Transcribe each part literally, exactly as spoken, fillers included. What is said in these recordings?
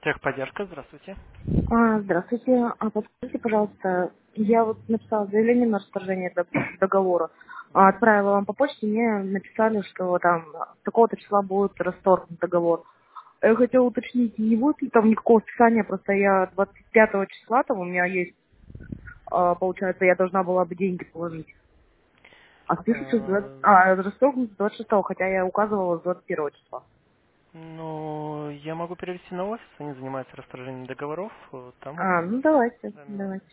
Техподдержка, здравствуйте. А, Здравствуйте. А подскажите, пожалуйста, я вот написала заявление на расторжение дог- договора. А, Отправила вам по почте, мне написали, что там с такого-то числа будет расторгнут договор. Я хотела уточнить, не будет ли там никакого списания, просто я двадцать пятого числа, там у меня есть, а, получается, я должна была бы деньги положить. А спишется с двадцать Э, а, расторгнут с двадцать шестого, хотя я указывала с двадцать первого числа. Ну, я могу перевести на офис, они занимаются расторжением договоров, э, там могут А, ну давайте, с вами. давайте.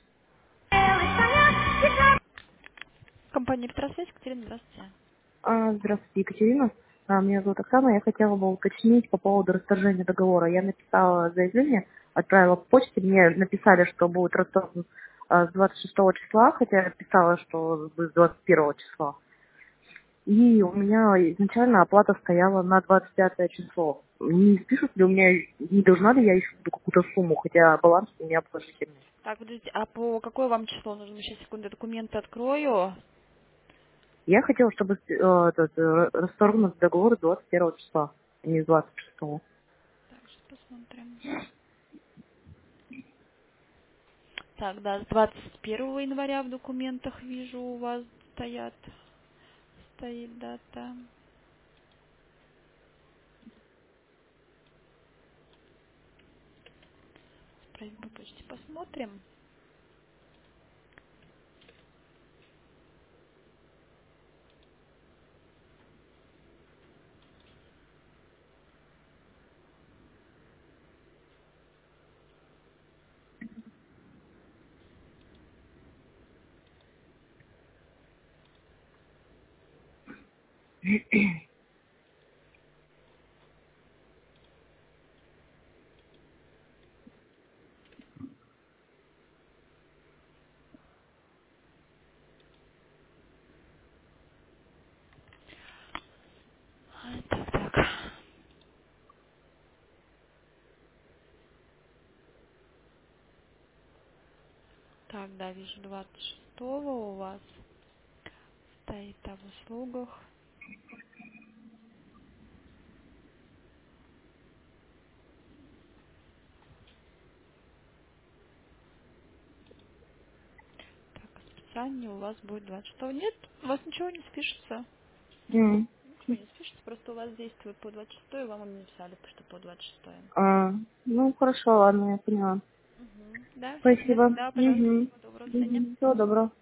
Компания «Электросвязь», Екатерина, здравствуйте. А, Здравствуйте, Екатерина. А, Меня зовут Оксана. Я хотела бы уточнить по поводу расторжения договора. Я написала заявление, отправила по почте. Мне написали, что будет расторгнут а, с двадцать шестого числа, хотя я писала, что будет с двадцать первого числа. И у меня изначально оплата стояла на двадцать пятое число. Не спишут ли у меня, не должна ли я еще какую-то сумму, хотя баланс у меня положительный. Так, подождите, а по какое вам число нужно? Сейчас, секунду, документы открою. Я хотела, чтобы э, этот, э, расторгнут договор с двадцать первого числа, а не с двадцать шестого. Так, сейчас посмотрим. Так, да, с двадцать первого января в документах вижу у вас стоят, стоит дата. Справить по почте посмотрим. А, Так, так. Так, да, вижу двадцать шестого у вас стоит о услугах. Так, а списание у вас будет двадцать шестого. Нет, у вас ничего не спишется. М. Ничего не спишется, просто у вас действует по двадцать шестое, вам они написали, что по двадцать шестое. А, ну, хорошо, ладно, я поняла. Мгм. Да, все, Спасибо. да, пожалуйста, Угу. всего доброго, до свидания. Угу. Всего доброго.